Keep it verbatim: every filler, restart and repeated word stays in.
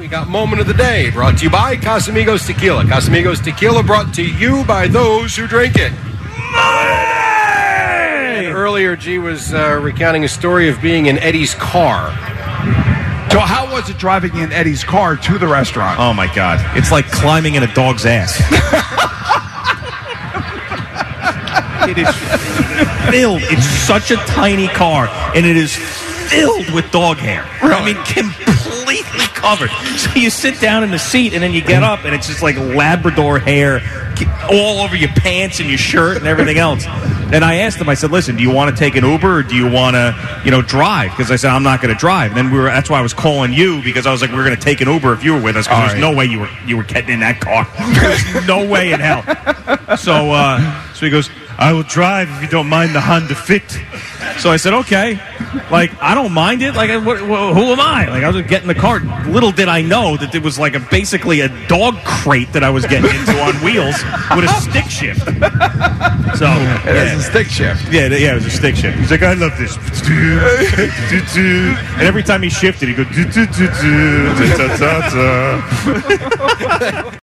We got Moment of the Day, brought to you by Casamigos Tequila. Casamigos Tequila brought to you by those who drink it. And earlier, G was uh, recounting a story of being in Eddie's car. So how was it driving in Eddie's car to the restaurant? Oh, my God. It's like climbing in a dog's ass. It is filled. It's such a tiny car, and it is filled with dog hair. Really? I mean, completely covered. So you sit down in the seat, and then you get up, and it's just like Labrador hair all over your pants and your shirt and everything else. And I asked him, I said, listen, do you want to take an Uber or do you want to, you know, drive? Because I said, I'm not going to drive. And then we were, that's why I was calling you, because I was like, we we're going to take an Uber if you were with us, because there's right. no way you were you were getting in that car. There's no way in hell. So, uh, so he goes, I will drive if you don't mind the Honda Fit. So I said, okay. Like, I don't mind it. Like, what, what, who am I? Like, I was just getting in the car. Little did I know that it was like a basically a dog crate that I was getting into on wheels with a stick shift. So It yeah. is a stick shift. Yeah, yeah, it was a stick shift. He's like, I love this. And every time he shifted, he'd go,